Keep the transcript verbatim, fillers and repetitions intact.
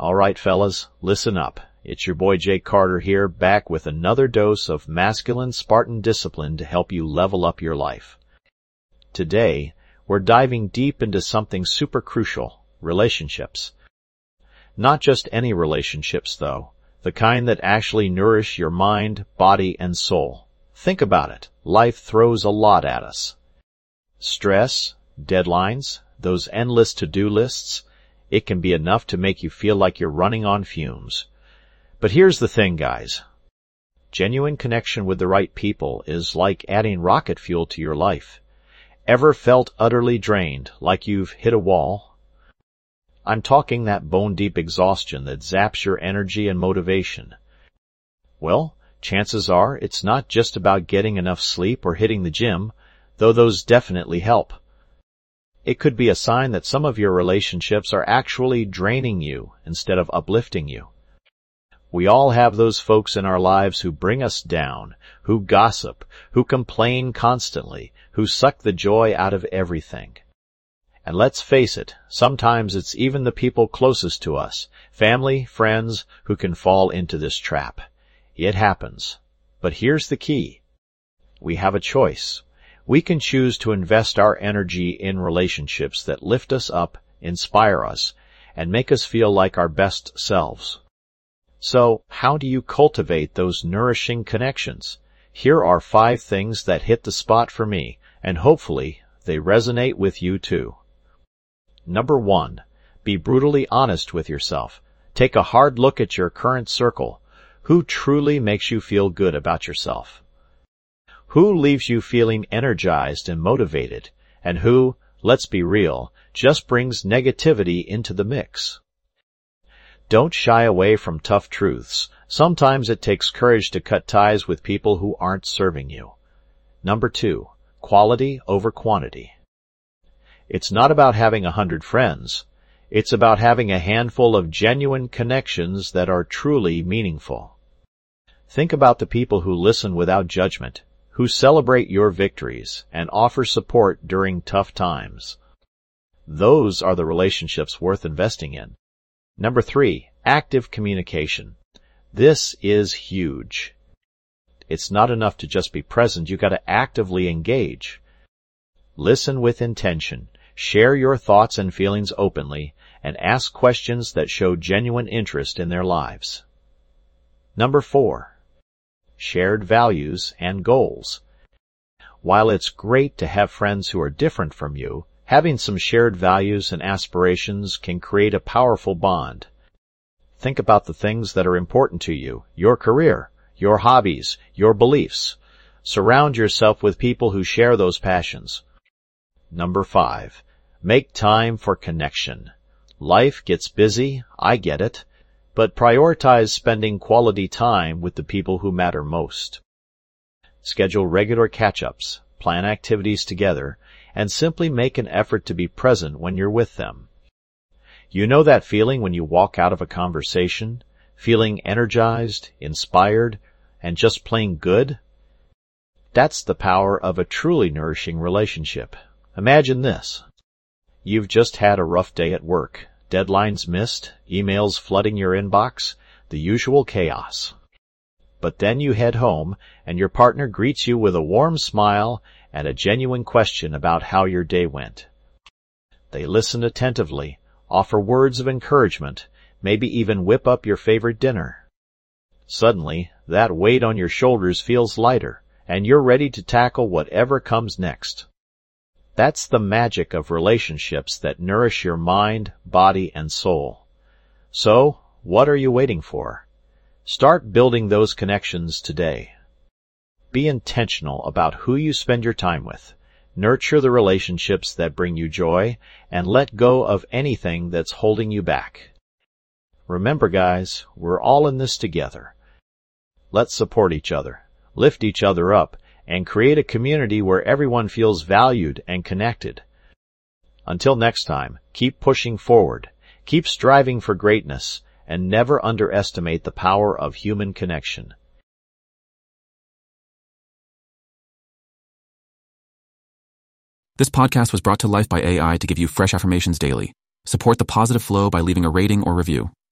All right, fellas, listen up. It's your boy Jake Carter here, back with another dose of masculine Spartan discipline to help you level up your life. Today, we're diving deep into something super crucial, relationships. Not just any relationships, though, the kind that actually nourish your mind, body, and soul. Think about it. Life throws a lot at us. Stress, deadlines, those endless to-do lists, it can be enough to make you feel like you're running on fumes. But here's the thing, guys. Genuine connection with the right people is like adding rocket fuel to your life. Ever felt utterly drained, like you've hit a wall? I'm talking that bone-deep exhaustion that zaps your energy and motivation. Well, chances are it's not just about getting enough sleep or hitting the gym, though those definitely help. It could be a sign that some of your relationships are actually draining you instead of uplifting you. We all have those folks in our lives who bring us down, who gossip, who complain constantly, who suck the joy out of everything. And let's face it, sometimes it's even the people closest to us, family, friends, who can fall into this trap. It happens. But here's the key. We have a choice. We can choose to invest our energy in relationships that lift us up, inspire us, and make us feel like our best selves. So, how do you cultivate those nourishing connections? Here are five things that hit the spot for me, and hopefully they resonate with you too. Number one, be brutally honest with yourself. Take a hard look at your current circle. Who truly makes you feel good about yourself? Who leaves you feeling energized and motivated, and who, let's be real, just brings negativity into the mix? Don't shy away from tough truths. Sometimes it takes courage to cut ties with people who aren't serving you. Number two, quality over quantity. It's not about having a hundred friends. It's about having a handful of genuine connections that are truly meaningful. Think about the people who listen without judgment, who celebrate your victories and offer support during tough times. Those are the relationships worth investing in. Number three, active communication. This is huge. It's not enough to just be present. You've got to actively engage. Listen with intention. Share your thoughts and feelings openly, and ask questions that show genuine interest in their lives. Number four, shared values and goals. While it's great to have friends who are different from you, having some shared values and aspirations can create a powerful bond. Think about the things that are important to you, your career, your hobbies, your beliefs. Surround yourself with people who share those passions. Number five, make time for connection. Life gets busy, I get it, but prioritize spending quality time with the people who matter most. Schedule regular catch-ups, plan activities together, and simply make an effort to be present when you're with them. You know that feeling when you walk out of a conversation, feeling energized, inspired, and just plain good? That's the power of a truly nourishing relationship. Imagine this. You've just had a rough day at work. Deadlines missed, emails flooding your inbox, the usual chaos. But then you head home, and your partner greets you with a warm smile and a genuine question about how your day went. They listen attentively, offer words of encouragement, maybe even whip up your favorite dinner. Suddenly, that weight on your shoulders feels lighter, and you're ready to tackle whatever comes next. That's the magic of relationships that nourish your mind, body, and soul. So, what are you waiting for? Start building those connections today. Be intentional about who you spend your time with. Nurture the relationships that bring you joy, and let go of anything that's holding you back. Remember, guys, we're all in this together. Let's support each other, lift each other up, and create a community where everyone feels valued and connected. Until next time, keep pushing forward, keep striving for greatness, and never underestimate the power of human connection. This podcast was brought to life by A I to give you fresh affirmations daily. Support the positive flow by leaving a rating or review.